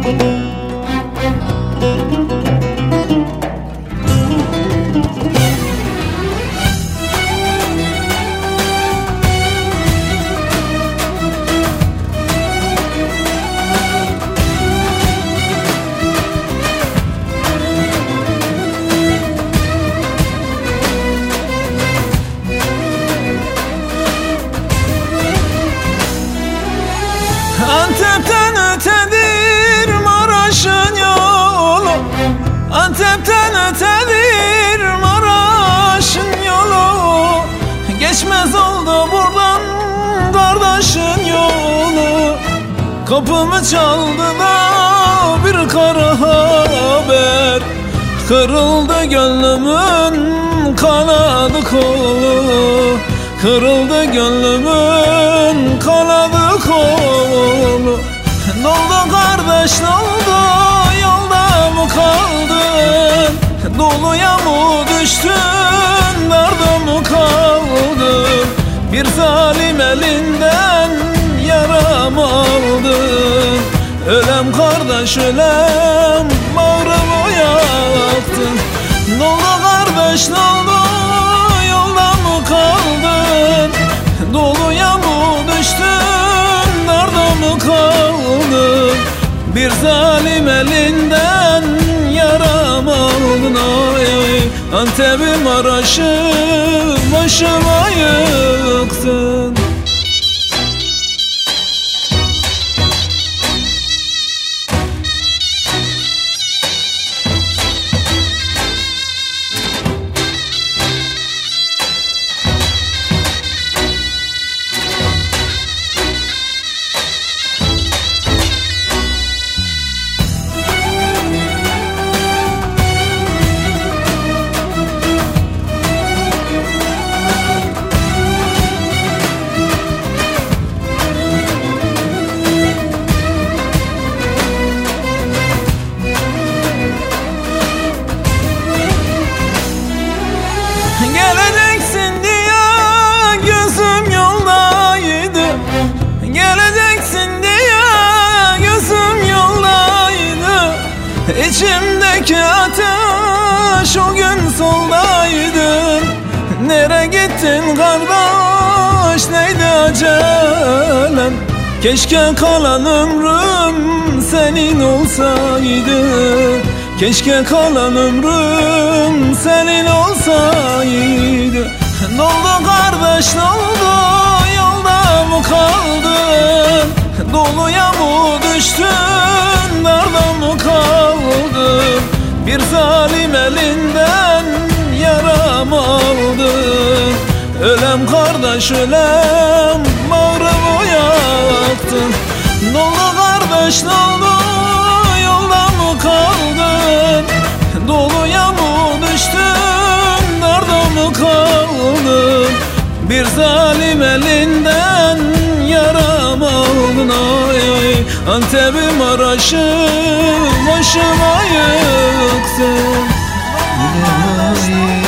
Antep'ten ötedir Maraş'ın yolu, Antep'ten ötedir Maraş'ın yolu. Geçmez oldu buradan kardeşin yolu. Kapımı çaldı da bir kara haber, kırıldı gönlümün kanadı kolu. Kırıldı gönlümün kanadı kolu. Ne oldu kardeş, ne oldu, yolda mı kaldın? Doluya mı düştün, darda mı kaldın? Bir zalim elinden yaram aldın. Ölem kardeş ölem, bağrımı yaktın. Ne oldu kardeş, ne oldu, yolda mı kaldın? Doluya mı düştün, darda mı kaldın? Bir zalim elinden yaram aldın. Ay ay, Antep'i Maraş'ı başıma yıktın. Geleceksin diye gözüm yoldaydı, geleceksin diye gözüm yoldaydı. İçimdeki ateş o gün soldaydı. Nereye gittin kardeş, neydi acelem? Keşke kalan ömrüm senin olsaydı. Keşke kalan ömrüm senin olsaydı. Ne oldu kardeş, ne oldu, yolda mı kaldın? Doluya mı düştün, darda mı kaldın? Bir zalim elinden yaram aldın. Ölem kardeş ölem, bağrımı yaktın. Ne oldu kardeş, ne oldu, yolda mı kaldın? Doluya mı düştün, darda mı kaldın? Bir zalim elinden yaram aldın. Ay ay, Antep'i Maraş'ı başıma yıktın.